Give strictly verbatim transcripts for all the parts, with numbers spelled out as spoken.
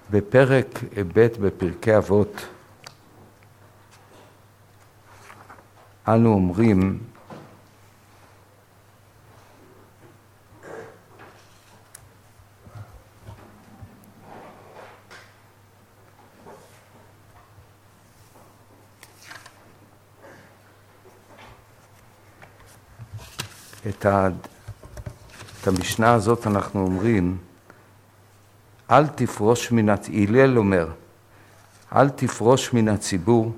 בפרק ב' בפרקי אבות אנו אומרים את, ה... את המשנה הזאת אנחנו אומרים אל תפרוש מן הציבור, הלל אומר, אל תפרוש מן הציבור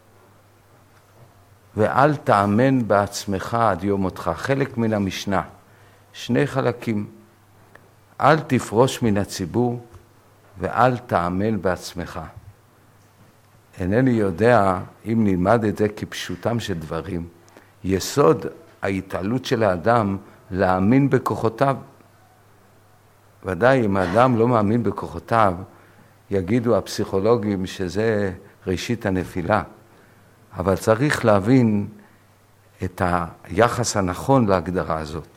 ואל תאמן בעצמך עד יום מותך. חלק מן המשנה, שני חלקים. אל תפרוש מן הציבור ואל תאמן בעצמך. אינני יודע אם נלמד את זה כפשוטם של דברים. יסוד ההתעלות של האדם להאמין בכוחותיו. ודאי אם האדם לא מאמין בכוחותיו, יגידו הפסיכולוגים שזה ראשית הנפילה. אבל צריך להבין את היחס הנכון להגדרה הזאת.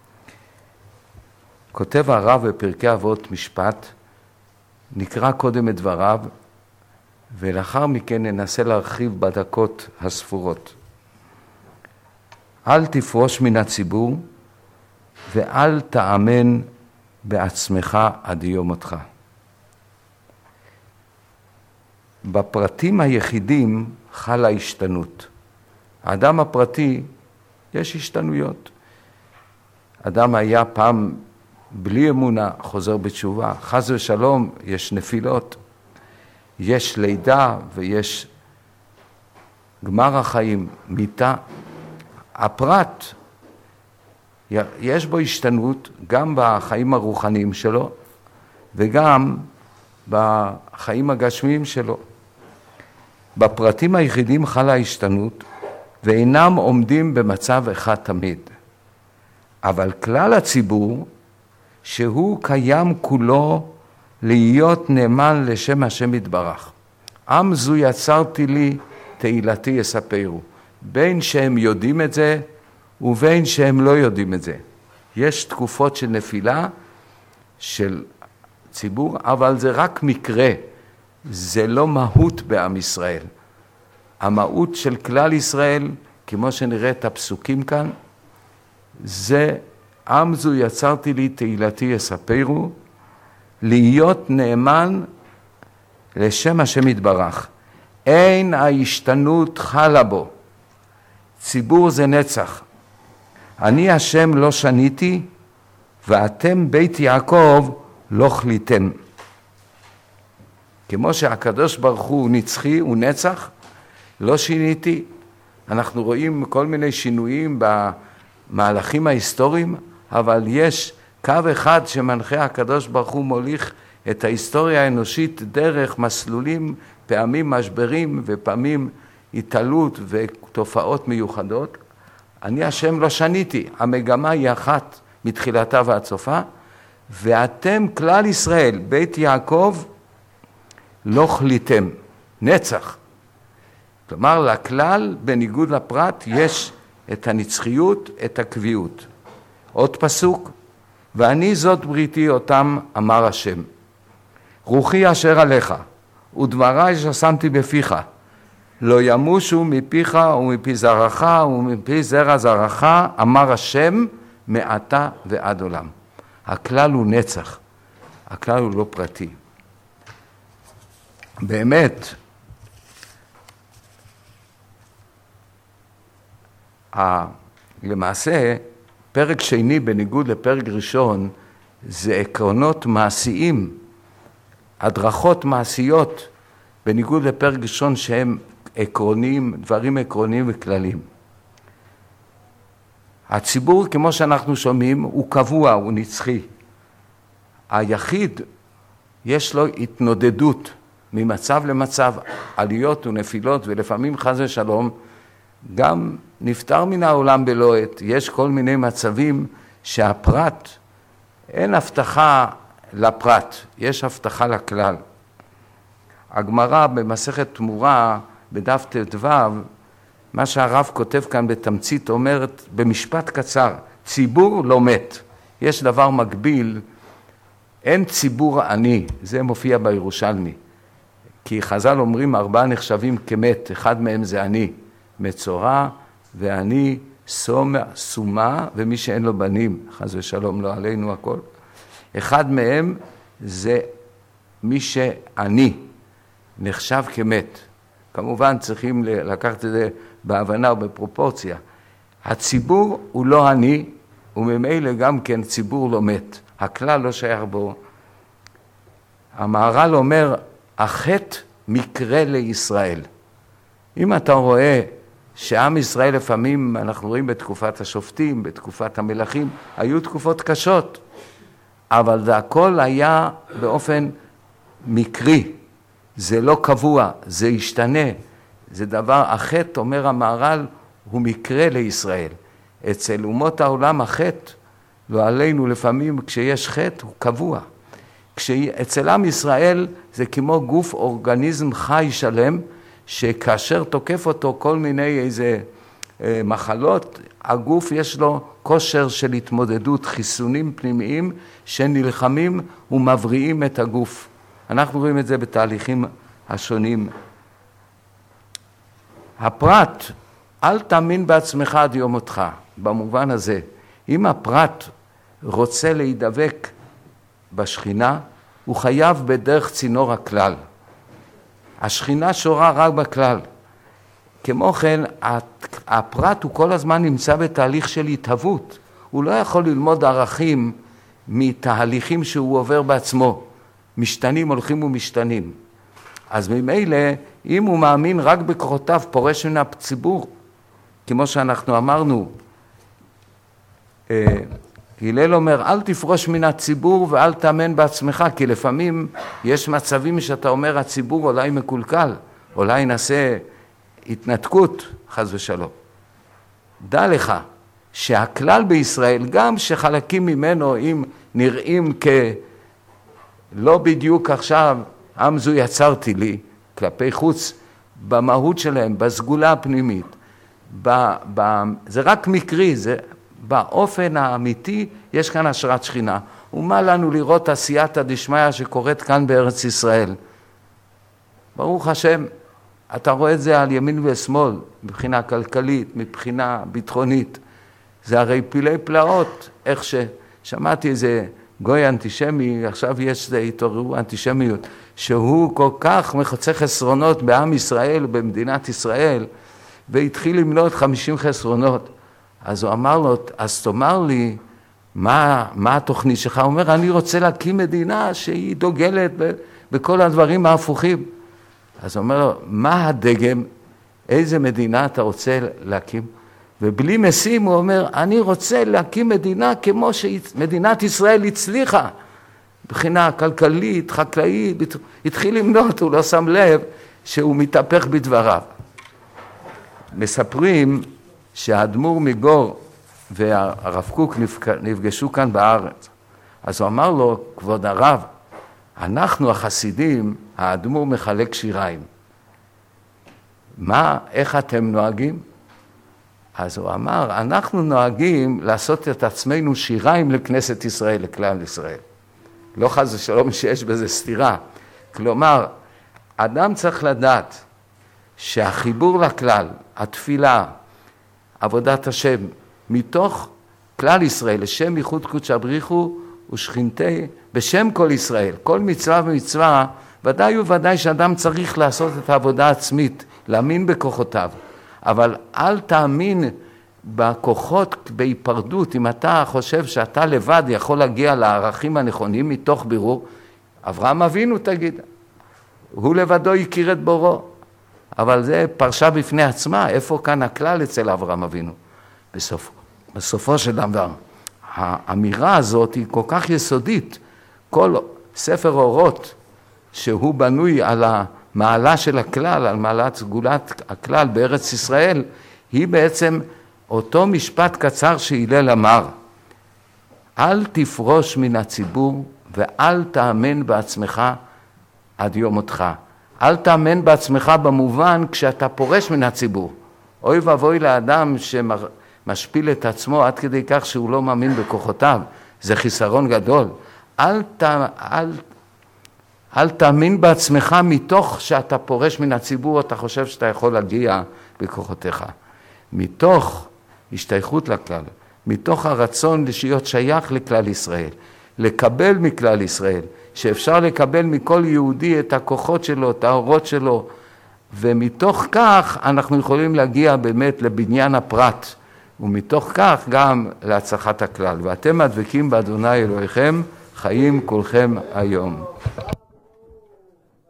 כותב הרב בפרקי אבות משפט, נקרא קודם את דבריו, ולאחר מכן ננסה להרחיב בדקות הספורות. אל תפרוש מן הציבור, ואל תאמן בעצמך עד יום מותך. בפרטים היחידים חלה השתנות. האדם הפרטי יש השתנויות. אדם היה פעם בלי אמונה, חוזר בתשובה. חס ושלום, יש נפילות. יש לידה ויש גמר החיים, מיתה. הפרט, יש בו השתנות גם בחיים הרוחניים שלו וגם בחיים הגשמיים שלו. בפרטים היחידים חלה השתנות ואינם עומדים במצב אחד תמיד. אבל כלל הציבור שהוא קיים כולו להיות נאמן לשם השם יתברך. עם זו יצרתי לי תהילתי יספרו. בין שהם יודעים את זה ובין שהם לא יודעים את זה. יש תקופות של נפילה של ציבור, אבל זה רק מקרה. זה לא מהות בעם ישראל. המהות של כלל ישראל, כמו שנראה את הפסוקים כאן, זה עם זו יצרתי לי תהילתי יספרו, להיות נאמן לשם השם יתברך. אין ההשתנות חלה בו. ציבור זה נצח. אני השם לא שניתי, ואתם בית יעקב לא חליתם. כמו שהקדוש ברוך הוא נצחי, הוא נצח, לא שיניתי. אנחנו רואים כל מיני שינויים במהלכים ההיסטוריים, אבל יש קו אחד שמנחה הקדוש ברוך הוא מוליך את ההיסטוריה האנושית דרך מסלולים, פעמים משברים ופעמים התעלות ותופעות מיוחדות. אני השם לא שניתי, המגמה היא אחת מתחילתה ועד סופה, ואתם כלל ישראל, בית יעקב, לא חליתם, נצח. כלומר, לכלל, בניגוד לפרט, יש את הנצחיות, את הקביעות. עוד פסוק, ואני זאת בריתי אותם, אמר השם. רוחי אשר עליך, ודברי ששמתי בפיך, לא ימושו מפיך ומפי זרעך ומפי זרע זרעך, אמר השם, מעתה ועד עולם. הכלל הוא נצח, הכלל הוא לא פרטי. באמת, למעשה, פרק שני בניגוד לפרק ראשון, זה עקרונות מעשיים, הדרכות מעשיות, בניגוד לפרק ראשון שהם עקרוניים, דברים עקרוניים וכלליים. הציבור, כמו שאנחנו שומעים, הוא קבוע, הוא נצחי. היחיד, יש לו התנודדות ממצב למצב, עליות ונפילות, ולפעמים חס ושלום, גם נפטר מן העולם בלא עת. יש כל מיני מצבים שהפרט, אין הבטחה לפרט, יש הבטחה לכלל. הגמרא במסכת תמורה, בדף ט"ו, מה שהרב כותב כאן בתמצית אומרת במשפט קצר, ציבור לא מת. יש דבר מקביל אין ציבור עני, זה מופיע בירושלמי. כי חז"ל אומרים ארבעה נחשבים כמת, אחד מהם זה עני, מצורע ועני, סומה ומי שאין לו בנים, חס ושלום לא עלינו הכל. אחד מהם זה מי שעני, נחשב כמת. כמובן צריכים לקחת את זה בהבנה ובפרופורציה. הציבור הוא לא עני, וממילא גם כן ציבור לא מת. הכלל לא שייך בו. המהר"ל אומר, החטא מקרה לישראל. אם אתה רואה שעם ישראל לפעמים, אנחנו רואים בתקופת השופטים, בתקופת המלכים, היו תקופות קשות, אבל זה הכל היה באופן מקרי. זה לא קבוע, זה ישתנה. זה דבר, החטא, אומר המהר"ל, הוא מקרה לישראל. אצל אומות העולם החטא, לא עלינו לפעמים כשיש חטא, הוא קבוע. אצל עם ישראל זה כמו גוף אורגניזם חי שלם, שכאשר תוקף אותו כל מיני איזה מחלות, הגוף יש לו כושר של התמודדות, חיסונים פנימיים שנלחמים ומבריאים את הגוף. אנחנו רואים את זה בתהליכים השונים. הפרט, אל תאמין בעצמך עד יום מותך, במובן הזה. אם הפרט רוצה להידבק בשכינה, הוא חייב בדרך צינור הכלל. השכינה שורה רק בכלל. כמו כן, הפרט הוא כל הזמן נמצא בתהליך של התהוות. הוא לא יכול ללמוד ערכים מתהליכים שהוא עובר בעצמו. משתנים, הולכים ומשתנים. אז ממילא, אם הוא מאמין רק בכוחותיו, פורש מן הציבור, כמו שאנחנו אמרנו, הלל אומר, אל תפרוש מן הציבור ואל תאמן בעצמך, כי לפעמים יש מצבים שאתה אומר, הציבור אולי מקולקל, אולי נעשה התנתקות, חס ושלום. דע לך שהכלל בישראל, גם שחלקים ממנו אם נראים כלא בדיוק עכשיו, עם זו יצרתי לי, כלפי חוץ, במהות שלהם, בסגולה הפנימית, ב, ב, זה רק מקרי, זה באופן האמיתי, יש כאן השראת שכינה. ומה לנו לראות עשייתא דשמיא שקורית כאן בארץ ישראל? ברוך השם, אתה רואה את זה על ימין ושמאל, מבחינה כלכלית, מבחינה ביטחונית. זה הרי פילי פלאות, איך ששמעתי איזה גוי אנטישמי, עכשיו יש זה התעוררו אנטישמיות, שהוא כל כך מחצה חסרונות בעם ישראל, במדינת ישראל, והתחיל למנות חמישים חסרונות. אז הוא אמר לו, אז תאמר לי, מה, מה התוכנית שלך? הוא אומר, אני רוצה להקים מדינה שהיא דוגלת בכל הדברים ההפוכים. אז הוא אומר לו, מה הדגם? איזה מדינה אתה רוצה להקים? ובלי משים הוא אומר, אני רוצה להקים מדינה כמו שמדינת ישראל הצליחה. מבחינה כלכלית, חקלאית, התחיל למנות, הוא לא שם לב שהוא מתהפך בדבריו. מספרים שהאדמו"ר מגור והרב קוק נפגשו כאן בארץ. אז הוא אמר לו, כבוד הרב, אנחנו החסידים, האדמו"ר מחלק שיריים. מה, איך אתם נוהגים? אז הוא אמר, אנחנו נוהגים לעשות את עצמנו שיריים לכנסת ישראל, לכלל ישראל. לא חס ושלום שיש בזה סתירה. כלומר, אדם צריך לדעת שהחיבור לכלל, התפילה, עבודת השם, מתוך כלל ישראל, לשם ייחוד קודשא בריחו ושכינתי, בשם כל ישראל, כל מצווה ומצווה, ודאי וודאי שאדם צריך לעשות את העבודה העצמית, להאמין בכוחותיו, אבל אל תאמין בכוחות בהיפרדות. אם אתה חושב שאתה לבד יכול להגיע לערכים הנכונים מתוך בירור, אברהם אבינו תגיד, הוא לבדו יכיר את בורו, אבל זה פרשה בפני עצמה, איפה כאן הכלל אצל אברהם אבינו? בסוף, בסופו של דבר, האמירה הזאת היא כל כך יסודית, כל ספר אורות שהוא בנוי על המעלה של הכלל, על מעלת סגולת הכלל בארץ ישראל, היא בעצם אותו משפט קצר שהלל אמר, אל תפרוש מן הציבור ואל תאמן בעצמך עד יום מותך. אל תאמן בעצמך במובן כשאתה פורש מן הציבור. אוי ואבוי לאדם שמשפיל את עצמו עד כדי כך שהוא לא מאמין בכוחותיו. זה חיסרון גדול. אל, ת, אל, אל תאמין בעצמך מתוך שאתה פורש מן הציבור, אתה חושב שאתה יכול להגיע בכוחותיך. מתוך השתייכות לכלל, מתוך הרצון להיות שייך לכלל ישראל, לקבל מכלל ישראל, שאפשר לקבל מכל יהודי את הכוחות שלו, את האורות שלו, ומתוך כך אנחנו יכולים להגיע באמת לבניין הפרט, ומתוך כך גם להצלחת הכלל. ואתם הדבקים באדוני אלוהיכם, חיים כולכם היום.